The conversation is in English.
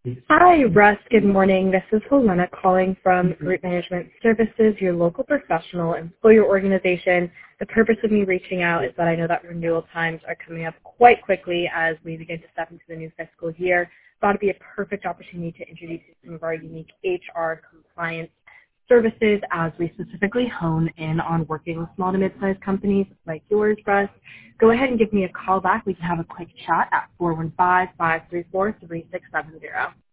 Hi, Russ. Good morning. This is Helena calling from Group Management Services, your local professional employer organization. The purpose of me reaching out is that I know that renewal times are coming up quite quickly as we begin to step into the new fiscal year. Thought it'd be a perfect opportunity to introduce you to some of our unique HR compliance services as we specifically hone in on working with small to mid-sized companies like yours, Russ. Go ahead and give me a call back. We can have a quick chat at 415-534-3670.